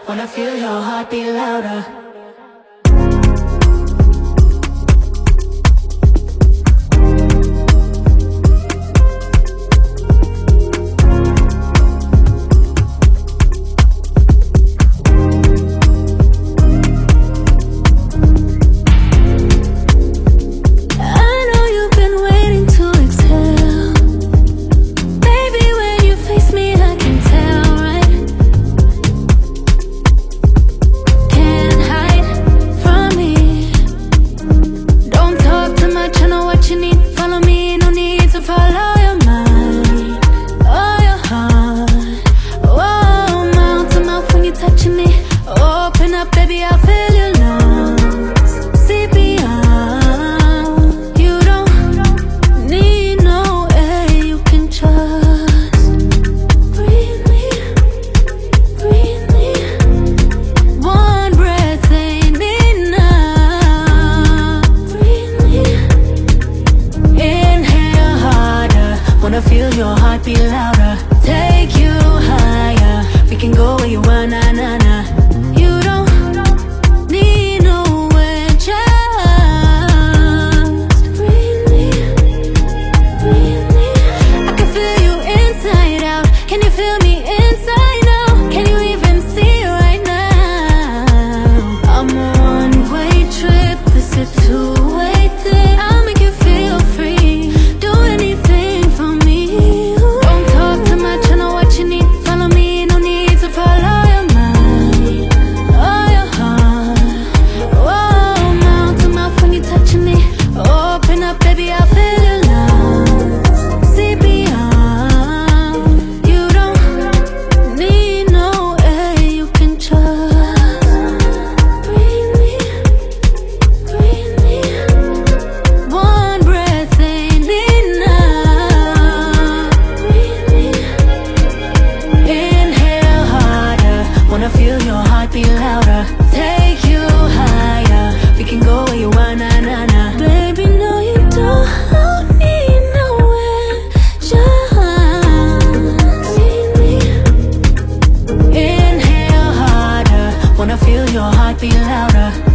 Wanna feel your heartbeat louder. Baby, I feel your lungs. See beyond. You don't need no air, you can just breathe me, breathe me. One breath ain't enough. Breathe me. Inhale harder. Wanna feel your heartbeat louder. Take you higher. We can go where you are, na na na. You don't need nowhere, just breathe me, breathe me. I can feel you inside out. Can you feel me inside out? Can you even see right now? I'm a one-way trip, this a two-way thing. I'll make you feel free, do anything for me. Don't talk too much, I know what you need. Follow me, no need to follow your mind. Open up, baby, I feel your lungs. See beyond. You don't need no air, you can just breathe me, breathe me. One breath ain't enough. Breathe me. Inhale harder. Wanna feel your heartbeat louder. Take you higher. We can go where you are, na na na. Baby, no, you don't need nowhere, just breathe me. Inhale harder. Wanna feel your heartbeat louder.